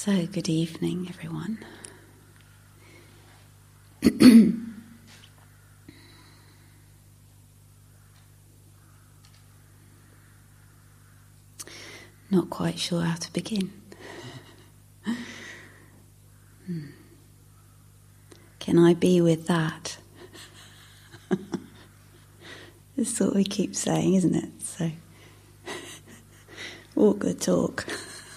So, good evening, everyone. Not quite sure how to begin. Can I be with that? That's what we keep saying, isn't it? So, walk the talk.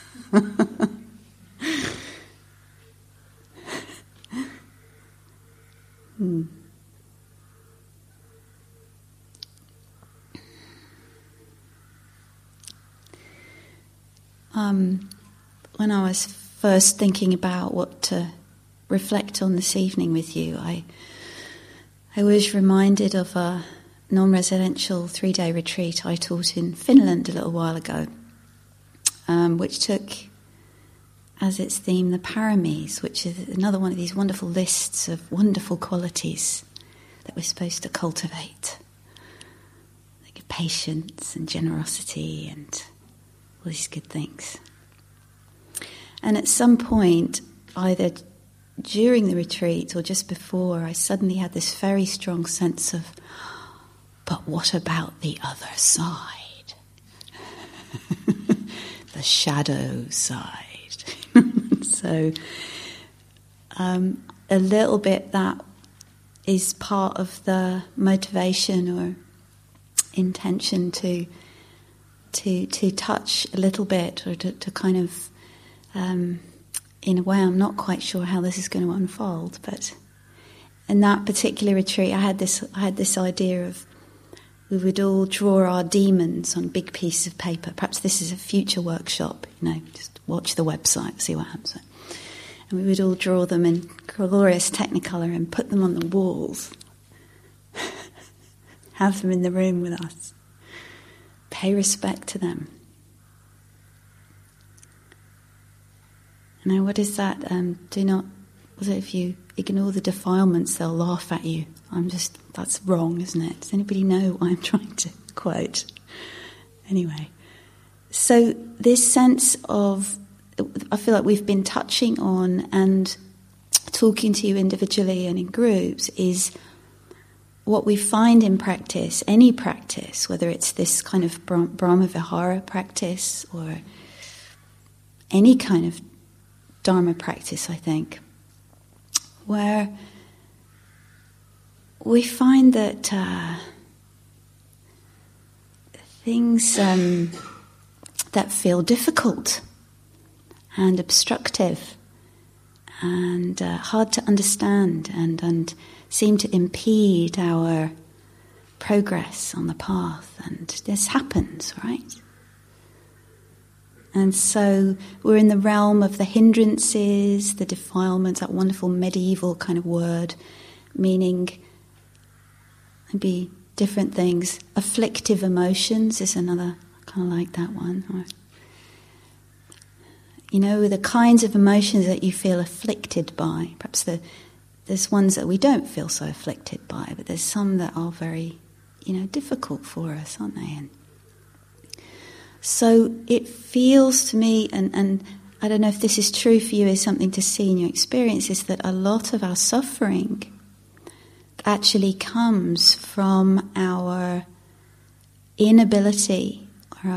When I was first thinking about what to reflect on this evening with you, I was reminded of a non-residential 3-day retreat I taught in Finland a little while ago, which took as its theme the paramis, which is another one of these wonderful lists of wonderful qualities that we're supposed to cultivate, like patience and generosity and all these good things. And at some point, either during the retreat or just before, I suddenly had this very strong sense of, but what about the other side? The shadow side. So, a little bit that is part of the motivation or intention to touch a little bit, or to kind of, in a way, I'm not quite sure how this is going to unfold, but in that particular retreat, I had this idea of we would all draw our demons on a big piece of paper. Perhaps this is a future workshop, just watch the website, see what happens. And we would all draw them in glorious Technicolor and put them on the walls. Have them in the room with us. Pay respect to them. Now, what is that? If you ignore the defilements, they'll laugh at you. That's wrong, isn't it? Does anybody know what I'm trying to quote? Anyway, so this sense of, I feel like we've been touching on and talking to you individually and in groups, is what we find in practice, any practice, whether it's this kind of Brahma-vihara practice or any kind of Dharma practice, I think, where we find that things that feel difficult and obstructive and hard to understand and seem to impede our progress on the path, and this happens, right? And so we're in the realm of the hindrances, the defilements, that wonderful medieval kind of word, meaning maybe different things. Afflictive emotions is another, kind of like that one. Or, the kinds of emotions that you feel afflicted by. Perhaps there's ones that we don't feel so afflicted by, but there's some that are very, difficult for us, aren't they? And so it feels to me, and I don't know if this is true for you, is something to see in your experience, is that a lot of our suffering actually comes from our inability, or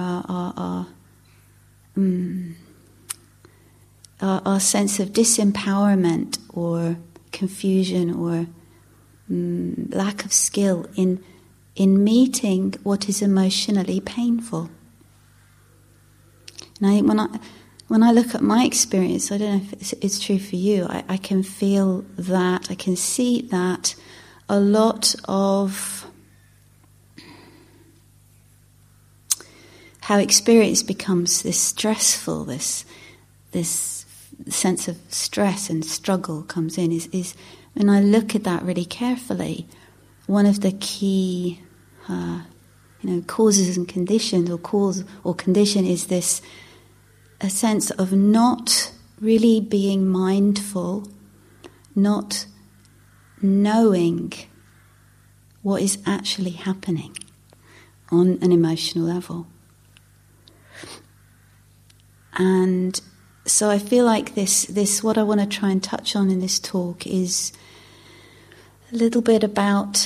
our sense of disempowerment or confusion or lack of skill in meeting what is emotionally painful. And I think when I look at my experience, I don't know if it's true for you, I can feel that, I can see that a lot of how experience becomes this stressful, this sense of stress and struggle comes in, is when I look at that really carefully, one of the key causes and conditions, or cause or condition, is this a sense of not really being mindful, not knowing what is actually happening on an emotional level. And So I feel like this what I want to try and touch on in this talk is a little bit about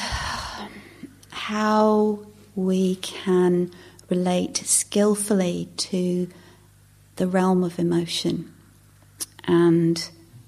how we can relate skillfully to the realm of emotion, and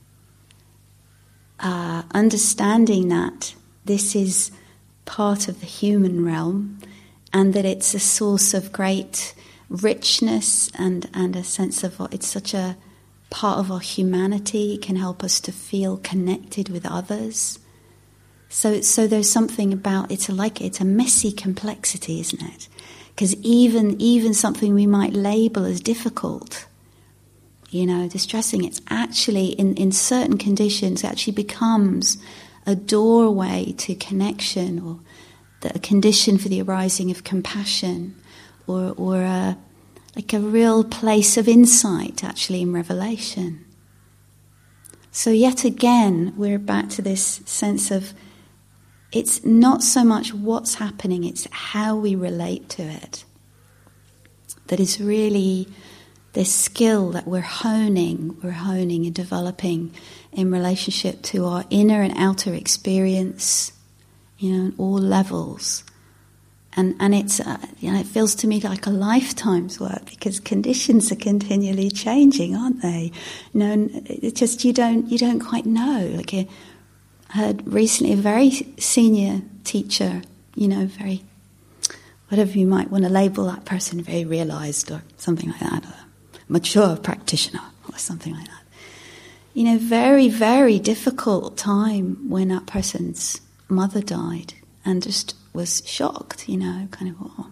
understanding that this is part of the human realm, and that it's a source of great richness and a sense of, it's such a part of our humanity. It can help us to feel connected with others. So there's something about it's a messy complexity, isn't it? Because even something we might label as difficult, distressing, it's actually in certain conditions it actually becomes a doorway to connection, or a condition for the arising of compassion, or a real place of insight, actually, in revelation. So yet again, we're back to this sense of it's not so much what's happening, it's how we relate to it. That is really this skill that we're honing and developing in relationship to our inner and outer experience, on all levels. And it's it feels to me like a lifetime's work, because conditions are continually changing, aren't they? It's just you don't quite know. Like I heard recently a very senior teacher, very, whatever you might want to label that person, very realised or something like that, or mature practitioner or something like that. Very, very difficult time when that person's mother died, and just was shocked, kind of, oh.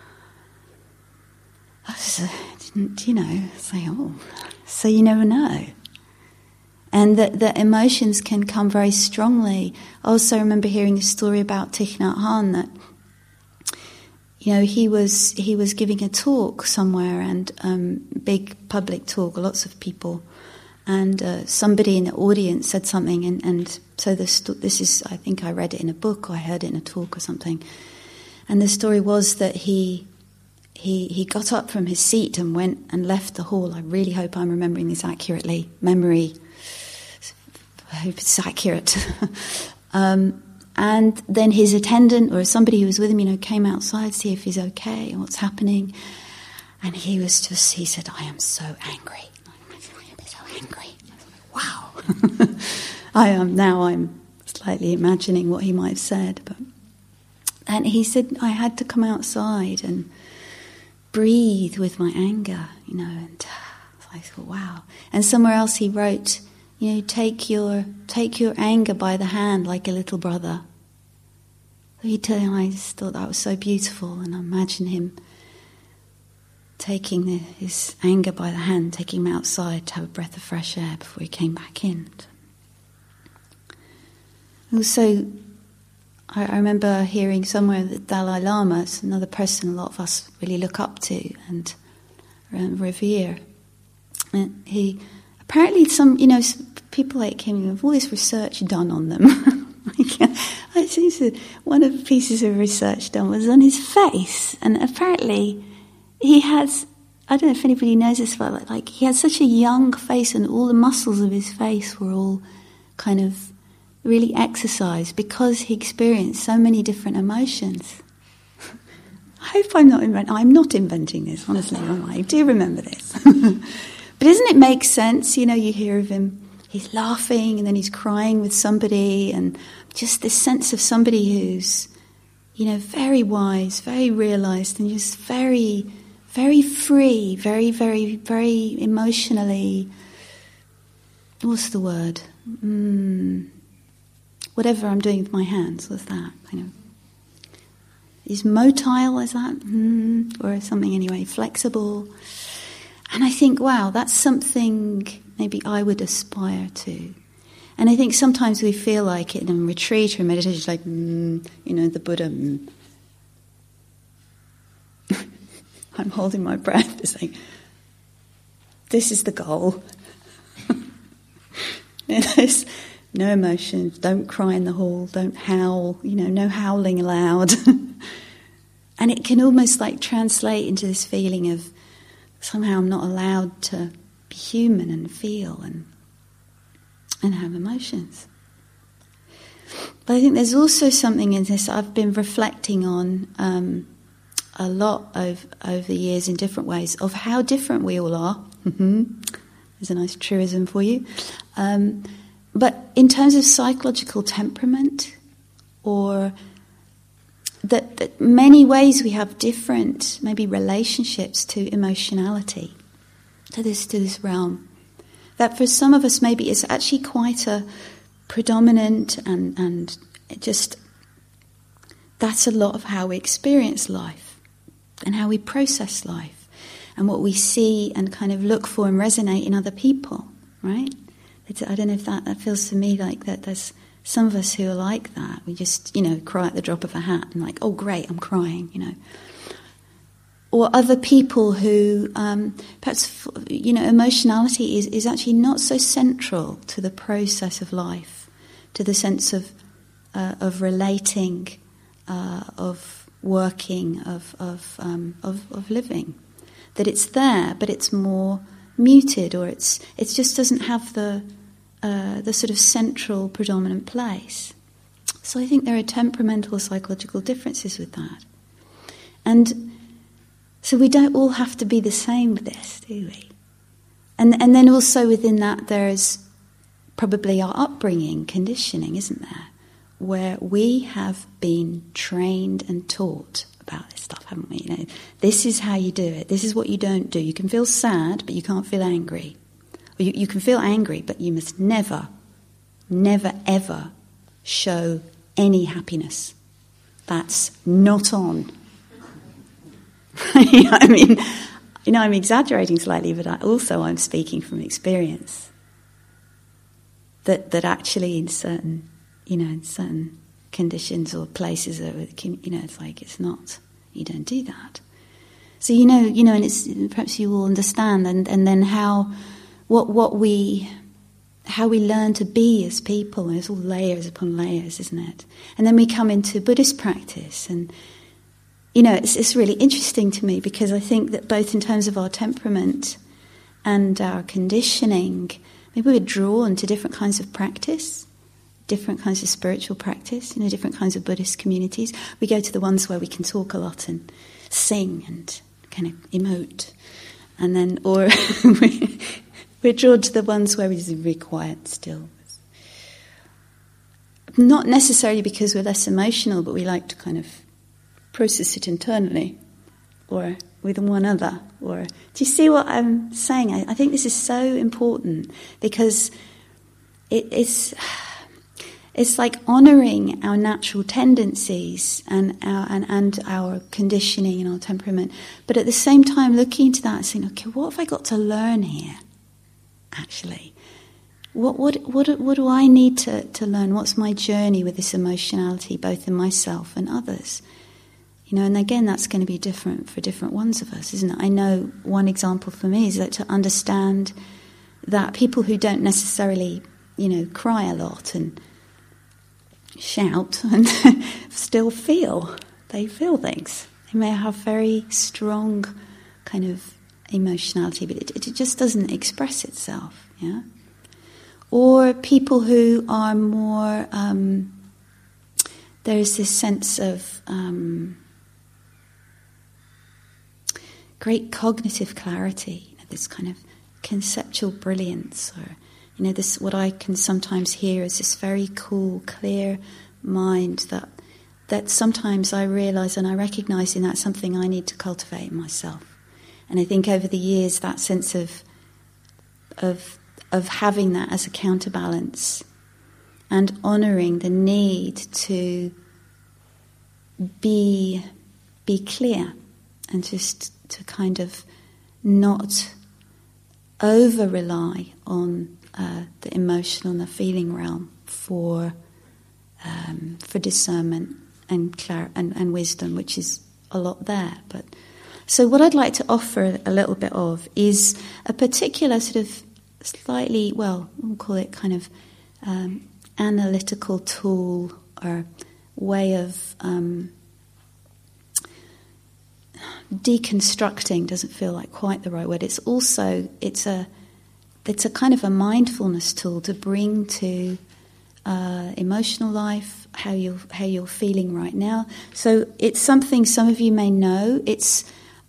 I didn't, say, oh. So you never know. And that emotions can come very strongly. I also remember hearing a story about Thich Nhat Hanh, that, he was giving a talk somewhere, and big public talk, lots of people. And somebody in the audience said something, and so this is, I think I read it in a book, or I heard it in a talk or something. And the story was that he got up from his seat and went and left the hall. I really hope I'm remembering this accurately. Memory, I hope it's accurate. And then his attendant, or somebody who was with him, came outside to see if he's okay and what's happening. And he said, "I am so angry. Angry." Wow. I'm slightly imagining what he might have said, and he said, "I had to come outside and breathe with my anger, and I thought, wow." And somewhere else he wrote, take your anger by the hand like a little brother. I just thought that was so beautiful, and I imagine him taking his anger by the hand, taking him outside to have a breath of fresh air before he came back in. Also, I remember hearing somewhere that Dalai Lama is another person a lot of us really look up to and revere. And he apparently people like him have all this research done on them. I think one of the pieces of research done was on his face, and apparently he has, I don't know if anybody knows this, but like he had such a young face, and all the muscles of his face were all kind of really exercised because he experienced so many different emotions. I hope I'm not inventing this, honestly. I do remember this. But doesn't it make sense? You hear of him, he's laughing and then he's crying with somebody, and just this sense of somebody who's, very wise, very realised, and just very, very free, very, very, very emotionally, what's the word? Whatever I'm doing with my hands, what's that? Is motile, is that? Or something anyway, flexible. And I think, wow, that's something maybe I would aspire to. And I think sometimes we feel like it in a retreat or meditation, like, the Buddha. I'm holding my breath. It's like, this is the goal. There's no emotions, don't cry in the hall, don't howl, no howling allowed. And it can almost like translate into this feeling of somehow I'm not allowed to be human and feel and have emotions. But I think there's also something in this I've been reflecting on a lot over the years in different ways of how different we all are. There's a nice truism for you. But in terms of psychological temperament, or that many ways we have different maybe relationships to emotionality, to this realm. That for some of us maybe it's actually quite a predominant and it just, that's a lot of how we experience life and how we process life and what we see and kind of look for and resonate in other people, right? I don't know if that feels to me like that there's some of us who are like that. We just, cry at the drop of a hat and like, oh great, I'm crying, Or other people who perhaps, emotionality is actually not so central to the process of life, to the sense of relating, of working, of living. That it's there, but it's more muted, or it just doesn't have the sort of central predominant place. So I think there are temperamental psychological differences with that. And so we don't all have to be the same with this, do we? And then also within that there's probably our upbringing, conditioning, isn't there? Where we have been trained and taught about this stuff, haven't we? This is how you do it. This is what you don't do. You can feel sad, but you can't feel angry. Or you can feel angry, but you must never, ever show any happiness. That's not on. I'm exaggerating slightly, but I'm speaking from experience. That actually in certain conditions or places, it's like it's not. You don't do that. So and it's perhaps you will understand, and then how we learn to be as people. And it's all layers upon layers, isn't it? And then we come into Buddhist practice, and it's really interesting to me because I think that both in terms of our temperament and our conditioning, maybe we're drawn to different kinds of practice, different kinds of spiritual practice, different kinds of Buddhist communities. We go to the ones where we can talk a lot and sing and kind of emote, and then, or we're drawn to the ones where we're really quiet still. Not necessarily because we're less emotional, but we like to kind of process it internally, or with one another. Or do you see what I'm saying? I think this is so important because it's like honouring our natural tendencies and our conditioning and our temperament, but at the same time looking into that and saying, okay, what have I got to learn here? Actually, what do I need to learn? What's my journey with this emotionality, both in myself and others? And again, that's going to be different for different ones of us, isn't it? I know one example for me is that to understand that people who don't necessarily, cry a lot and shout and still feel things. They may have very strong kind of emotionality, but it just doesn't express itself, yeah? Or people who are more, there's this sense of great cognitive clarity, this kind of conceptual brilliance, or this, what I can sometimes hear is this very cool, clear mind that sometimes I realise and I recognise in that something I need to cultivate in myself. And I think over the years that sense of having that as a counterbalance and honouring the need to be clear and just to kind of not over-rely on the emotional and the feeling realm for discernment and wisdom, which is a lot there. But so what I'd like to offer a little bit of is a particular sort of slightly, we'll call it kind of analytical tool or way of deconstructing. Doesn't feel like quite the right word. It's it's a kind of a mindfulness tool to bring to emotional life, how you're feeling right now. So it's something some of you may know. It's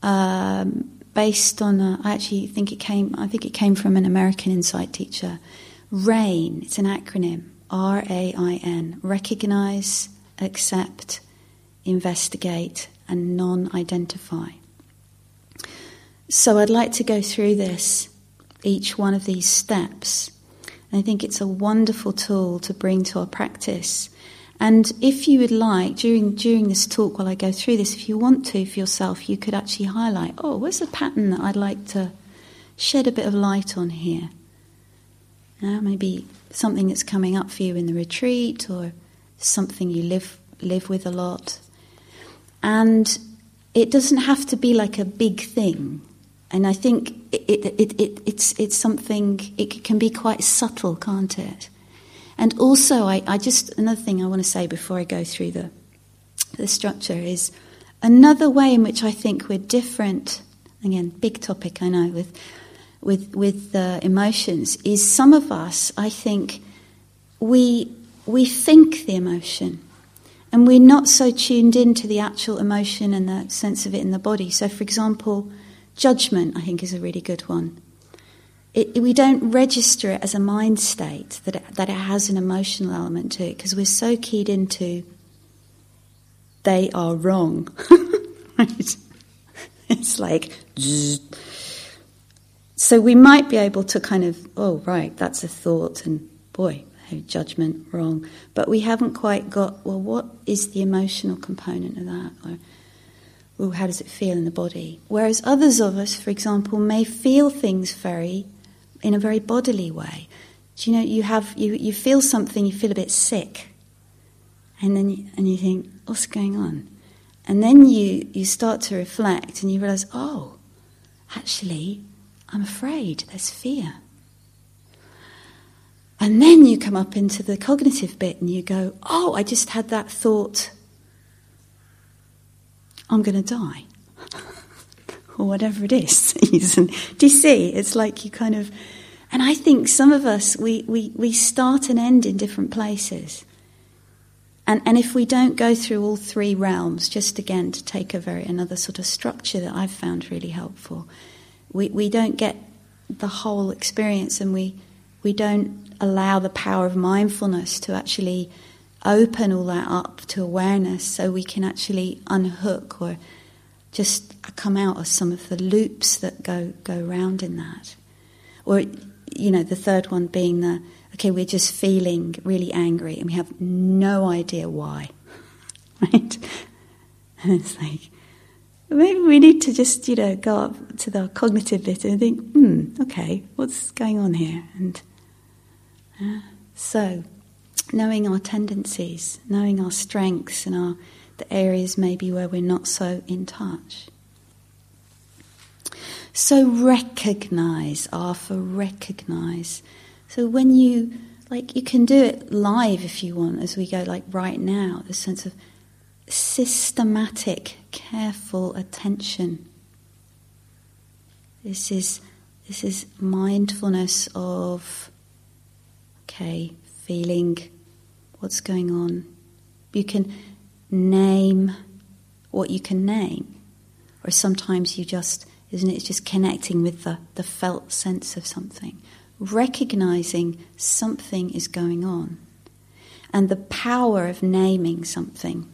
based on I think it came from an American insight teacher. RAIN. It's an acronym. RAIN. Recognize, accept, investigate, and non-identify. So I'd like to go through each one of these steps. And I think it's a wonderful tool to bring to our practice. And if you would like, during this talk, while I go through this, if you want to for yourself, you could actually highlight, where's a pattern that I'd like to shed a bit of light on here? Maybe something that's coming up for you in the retreat, or something you live with a lot. And it doesn't have to be like a big thing. And I think it's something, it can be quite subtle, can't it? And also, I just, another thing I want to say before I go through the structure is another way in which I think we're different, again, big topic, I know, with emotions, is some of us, I think, we think the emotion, and we're not so tuned into the actual emotion and the sense of it in the body. So, for example, judgment, I think, is a really good one. We don't register it as a mind state, that it has an emotional element to it, because we're so keyed into they are wrong. Right? It's like... So we might be able to kind of, that's a thought, and boy, judgment, wrong. But we haven't quite got, what is the emotional component of that? Or how does it feel in the body? Whereas others of us, for example, may feel things in a very bodily way. Do you know, you feel something, you feel a bit sick, and then you think, what's going on? And then you start to reflect, and you realise, actually, I'm afraid, there's fear. And then you come up into the cognitive bit and you go, I just had that thought, I'm going to die. Or whatever it is. Do you see? It's like you kind of... And I think some of us, we start and end in different places. And if we don't go through all three realms, just again to take another sort of structure that I've found really helpful, we don't get the whole experience, and we don't allow the power of mindfulness to actually open all that up to awareness, so we can actually unhook or just come out of some of the loops that go around in that. Or, the third one being we're just feeling really angry and we have no idea why. Right? And it's like, maybe we need to just, go up to the cognitive bit and think, okay, what's going on here? And so, knowing our tendencies, knowing our strengths and the areas maybe where we're not so in touch. So recognize, recognize. So when you can do it live if you want, as we go right now, the sense of systematic, careful attention. This is mindfulness of, feeling what's going on. You can name what you can name. Or sometimes it's just connecting with the felt sense of something. Recognizing something is going on. And the power of naming something.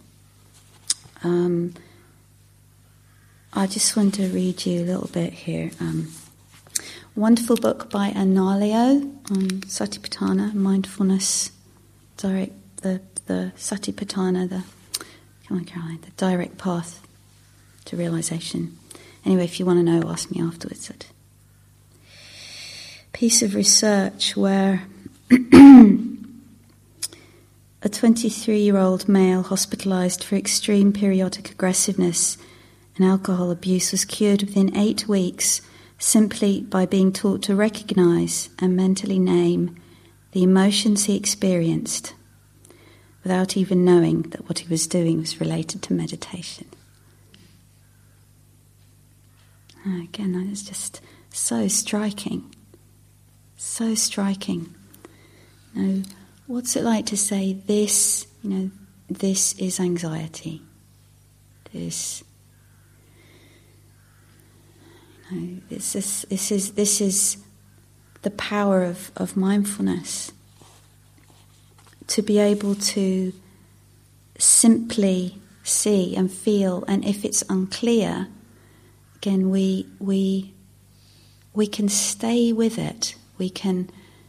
I just want to read you a little bit here. Wonderful book by Analayo on Satipatthana, mindfulness, the Satipatthana, come on Caroline, the direct path to realization. Anyway, if you want to know, ask me afterwards. Piece of research where a 23-year-old male hospitalized for extreme periodic aggressiveness and alcohol abuse was cured within 8 weeks simply by being taught to recognize and mentally name the emotions he experienced without even knowing that what he was doing was related to meditation. Again, that is just so striking. So striking. What's it like to say this? This is anxiety. This is the power of mindfulness. To be able to simply see and feel, and if it's unclear, again we can stay with it. We can,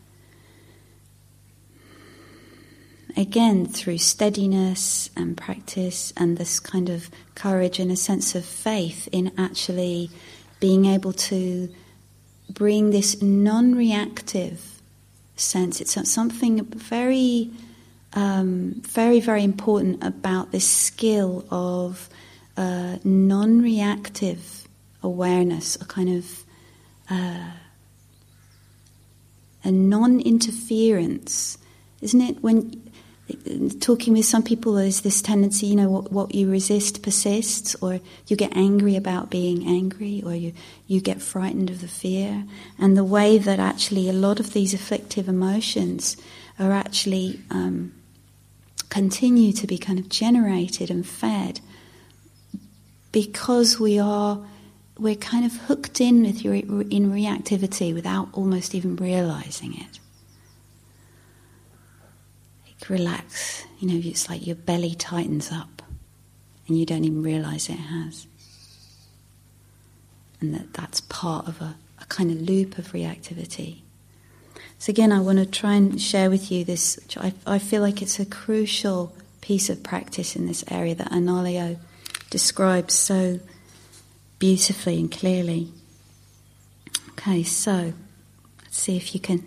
again, through steadiness and practice and this kind of courage and a sense of faith in actually being able to bring this non-reactive sense. It's something very, very, very important about this skill of non-reactive awareness, a kind of a non-interference, isn't it? When talking with some people, there's this tendency, what you resist persists, or you get angry about being angry, or you get frightened of the fear. And the way that actually a lot of these afflictive emotions are actually continue to be kind of generated and fed because we're kind of hooked in in reactivity without almost even realizing it. Like relax, it's like your belly tightens up and you don't even realize it has. And that's part of a kind of loop of reactivity. So again, I want to try and share with you this, I feel like it's a crucial piece of practice in this area that Analayo describes so beautifully and clearly. Okay, so let's see if we can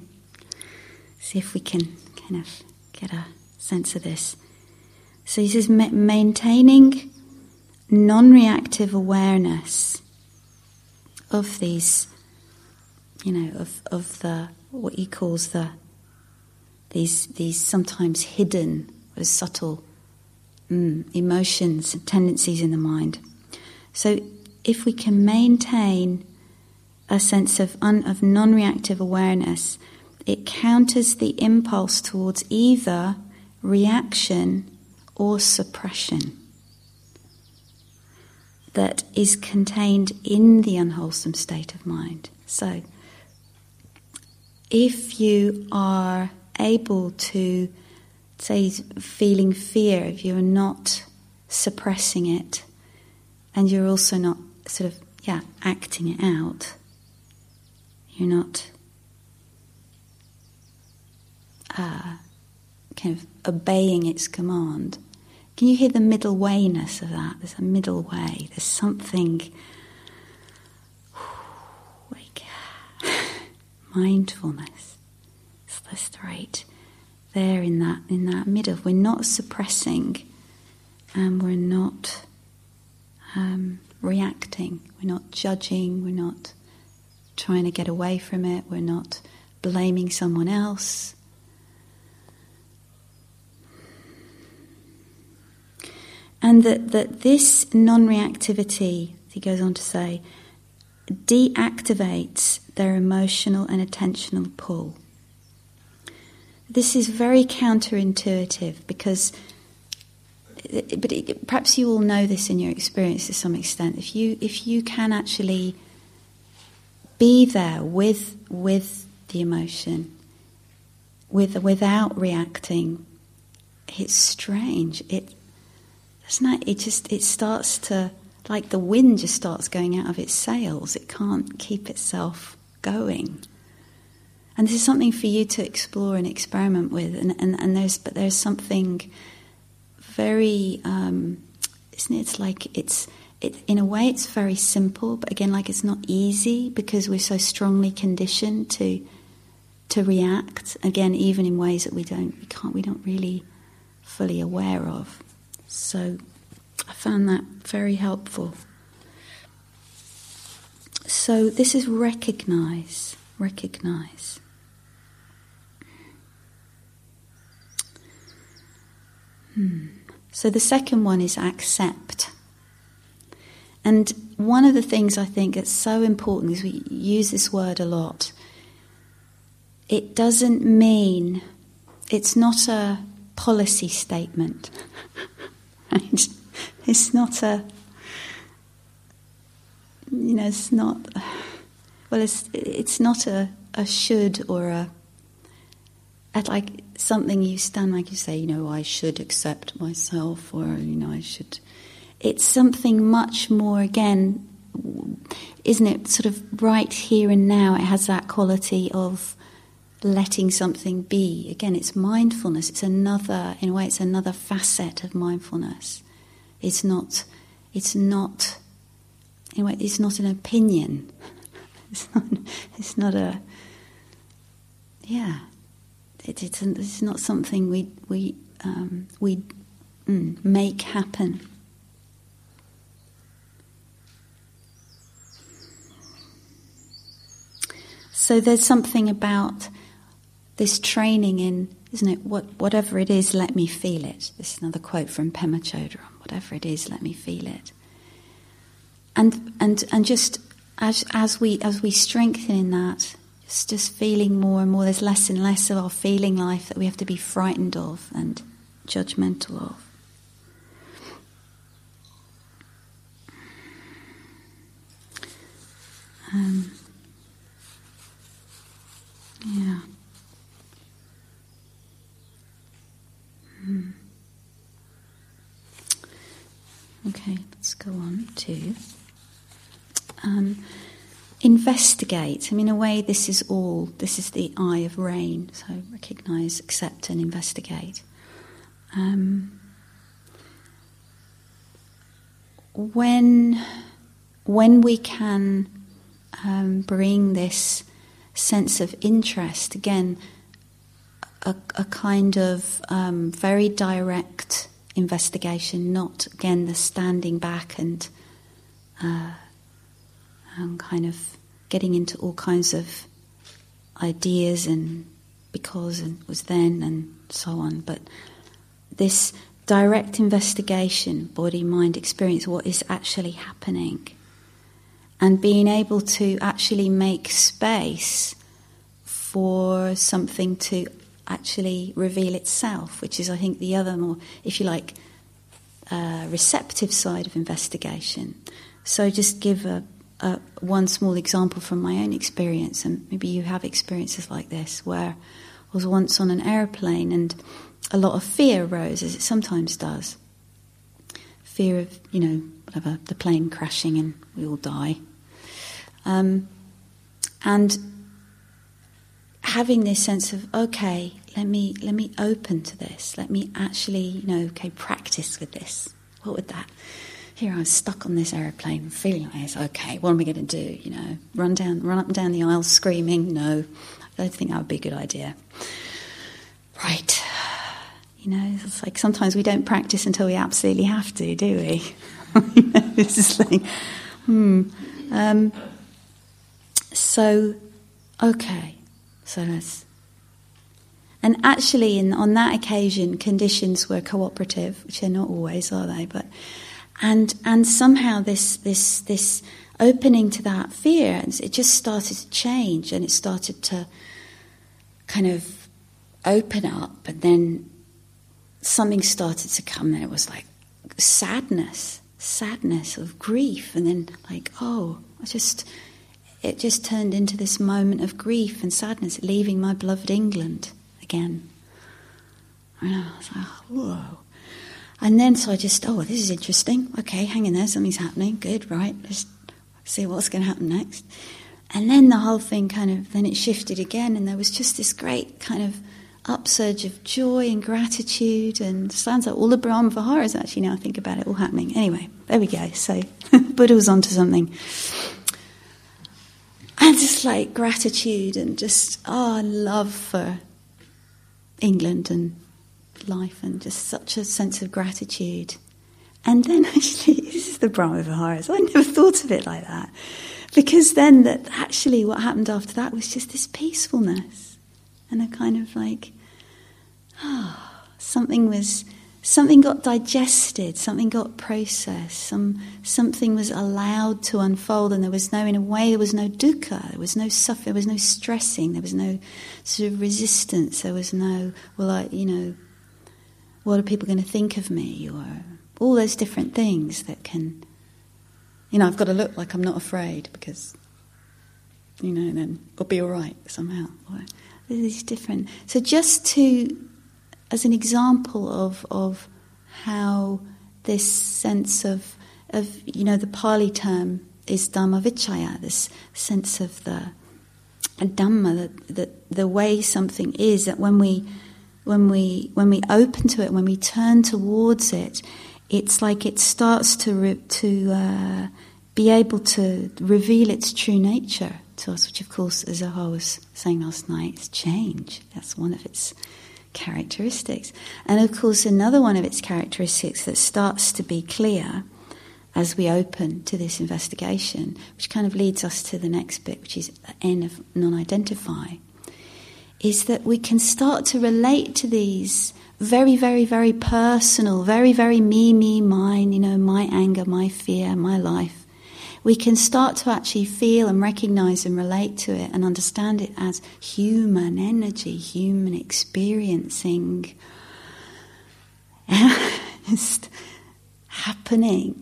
kind of get a sense of this. So he says, maintaining non-reactive awareness of these, of the what he calls these sometimes hidden or subtle emotions and tendencies in the mind. So if we can maintain a sense of non-reactive awareness, it counters the impulse towards either reaction or suppression that is contained in the unwholesome state of mind. So, if you are able to, say, feeling fear, if you're not suppressing it, and you're also not sort of, acting it out, you're not kind of obeying its command. Can you hear the middle wayness of that? There's a middle way. There's something like mindfulness. It's just right there in that middle. We're not suppressing, and we're not reacting. We're not judging. We're not trying to get away from it. We're not blaming someone else. And that this non-reactivity, he goes on to say, deactivates their emotional and attentional pull. This is very counterintuitive because, perhaps you all know this in your experience to some extent. If you can actually be there with the emotion, without reacting, it's strange. It starts to, like the wind just starts going out of its sails. It can't keep itself going. And this is something for you to explore and experiment with. And there's something very, isn't it? It's like in a way it's very simple, but again, like it's not easy because we're so strongly conditioned to react. Again, even in ways that we don't really fully aware of. So I found that very helpful. So this is recognize. So the second one is accept. And one of the things I think that's so important, because we use this word a lot, it doesn't mean, it's not a policy statement, right? It's not a, it's not, well, it's not a should or a like something you stand like you say, I should accept myself, or, I should. It's something much more, again, isn't it, sort of right here and now. It has that quality of letting something be. Again, it's mindfulness. It's another, in a way, it's another facet of mindfulness. It's not, in a way, it's not an opinion. It's not a, yeah. It's not something we make happen. So there's something about this training in, isn't it? Whatever it is, let me feel it. This is another quote from Pema Chodron. Whatever it is, let me feel it. And just as we strengthen in that. It's just feeling more and more, there's less and less of our feeling life that we have to be frightened of and judgmental of. Yeah. Okay, let's go on to... investigate. In a way, this is the eye of rain. So recognise, accept, and investigate. When we can bring this sense of interest, again, a kind of very direct investigation, not again the standing back and kind of getting into all kinds of ideas and because and was then and so on. But this direct investigation, body, mind, experience, what is actually happening, and being able to actually make space for something to actually reveal itself, which is, I think, the other more, if you like, receptive side of investigation. So just give one small example from my own experience, and maybe you have experiences like this, where I was once on an aeroplane and a lot of fear arose, as it sometimes does. Fear of, whatever, the plane crashing and we all die. And having this sense of, okay, let me open to this. Let me actually, practice with this. What would that... Here I was stuck on this aeroplane, feeling like this. Okay, what am I going to do? Run up and down the aisle screaming? No, I don't think that would be a good idea. Right. It's like sometimes we don't practice until we absolutely have to, do we? It's just like, So, okay. So let's... And actually, on that occasion, conditions were cooperative, which they're not always, are they? But... And somehow this opening to that fear, it just started to change, and it started to kind of open up, and then something started to come, and it was like sadness of grief, and then like, it just turned into this moment of grief and sadness, leaving my beloved England again. And I was like, whoa. And then so I just, this is interesting. Okay, hang in there, something's happening. Good, right, let's see what's going to happen next. And then the whole thing then it shifted again, and there was just this great kind of upsurge of joy and gratitude, and sounds like all the Brahma Viharas, actually, now I think about it, all happening. Anyway, there we go. So Buddha was onto something. And just like gratitude and just, love for England and life, and just such a sense of gratitude. And then actually, this is the Brahma Viharas. I never thought of it like that. Because then that actually what happened after that was just this peacefulness. And a kind of like, something was something got digested, something got processed, something was allowed to unfold, and there was no dukkha, there was no suffering, there was no stressing, there was no sort of resistance, there was no, what are people going to think of me, or all those different things that can, I've got to look like I'm not afraid because, then I'll be all right somehow. These different. So just as an example of how this sense of the Pali term is Dhammavicaya, this sense of the Dhamma, that the way something is, that when we open to it, when we turn towards it, it's like it starts to be able to reveal its true nature to us, which of course, as Zaha was saying last night, is change. That's one of its characteristics. And of course, another one of its characteristics that starts to be clear as we open to this investigation, which kind of leads us to the next bit, which is the N of non-identify, is that we can start to relate to these very, very, very personal, very, very me, mine, my anger, my fear, my life. We can start to actually feel and recognize and relate to it and understand it as human energy, human experiencing, just happening.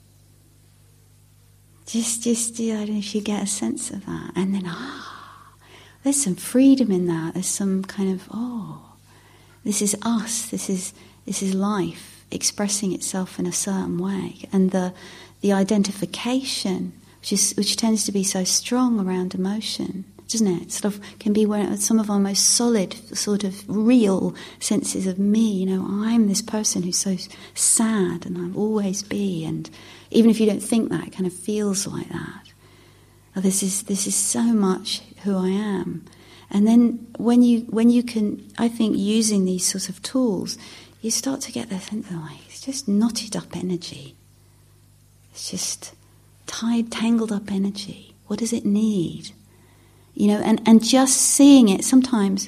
Just, I don't know if you get a sense of that. And then, there's some freedom in that. There's some kind of, this is us. This is life expressing itself in a certain way. And the identification, which tends to be so strong around emotion, doesn't it? It sort of can be some of our most solid, sort of real senses of me. I'm this person who's so sad, and I'll always be. And even if you don't think that, it kind of feels like that. This is so much who I am. And then when you can, I think, using these sorts of tools, you start to get the sense of it's just knotted up energy. It's just tangled up energy. What does it need? And just seeing it sometimes,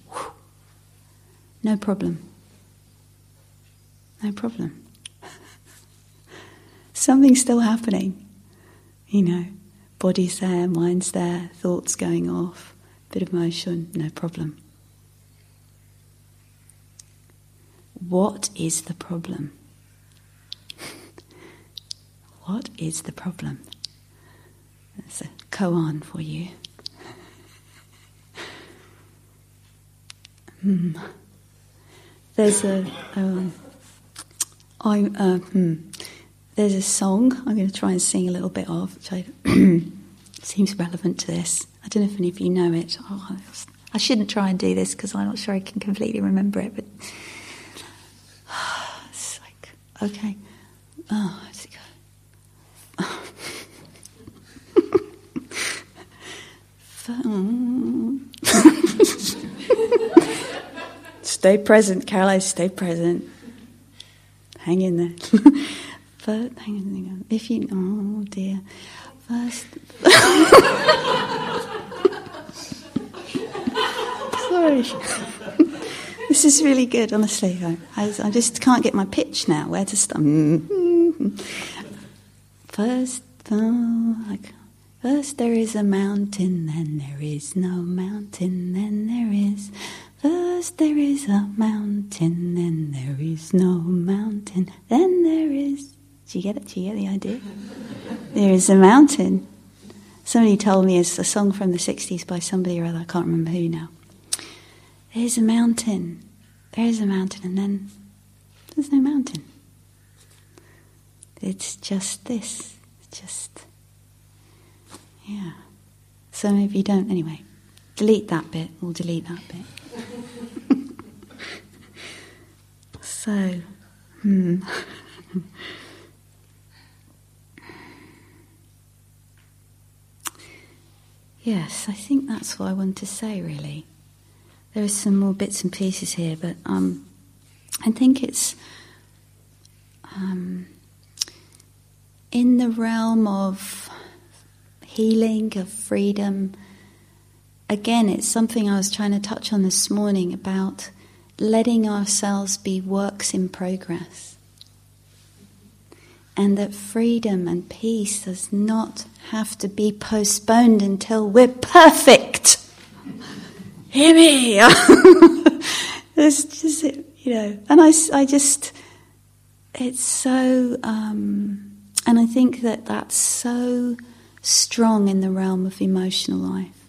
no problem. No problem. Something's still happening. Body's there, mind's there, thoughts going off, bit of motion, no problem. What is the problem? What is the problem? That's a koan for you. There's there's a song I'm going to try and sing a little bit of, which seems relevant to this. I don't know if any of you know it. I shouldn't try and do this because I'm not sure I can completely remember it, but it's like, okay. How's it go? Stay present, Caroline, stay present. Hang in there. But hang on. If you, oh dear. First. Sorry. This is really good, honestly. I just can't get my pitch now. Where to start? First, first there is a mountain, then there is no mountain, then there is. First there is a mountain, then there is no mountain, then there is. Do you get it? Do you get the idea? There is a mountain. Somebody told me it's a song from the 60s by somebody or other, I can't remember who now. There's a mountain. There is a mountain, and then there's no mountain. It's just this. It's just, yeah. So maybe you don't, anyway. Delete that bit, we'll delete that bit. So, yes, I think that's what I want to say, really. There are some more bits and pieces here, but I think it's in the realm of healing, of freedom. Again, it's something I was trying to touch on this morning about letting ourselves be works in progress. And that freedom and peace does not have to be postponed until we're perfect. Hear me? It's just, and I just, it's so, and I think that that's so strong in the realm of emotional life,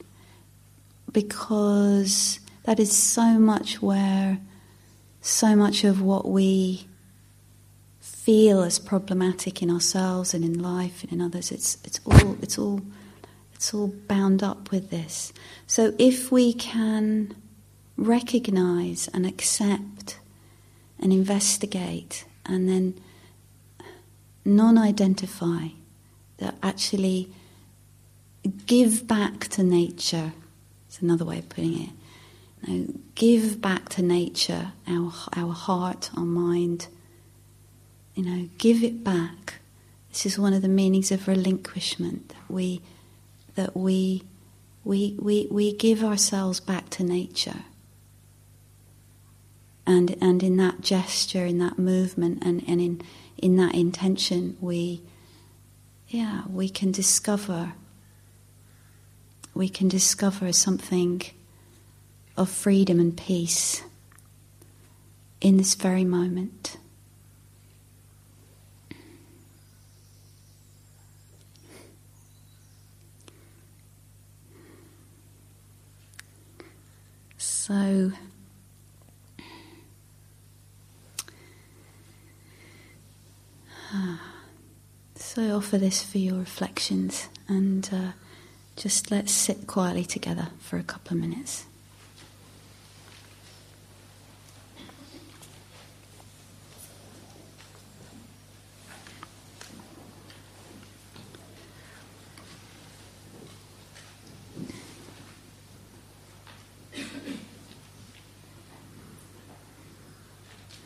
because that is so much where so much of what we feel as problematic in ourselves and in life and in others, it's all bound up with this. So if we can recognize and accept and investigate and then non-identify, that actually give back to nature, it's another way of putting it. Give back to nature our heart, our mind. Give it back. This is one of the meanings of relinquishment, that we give ourselves back to nature. And in that gesture, in that movement, and in that intention, we can discover something of freedom and peace in this very moment. So I offer this for your reflections, and just let's sit quietly together for a couple of minutes.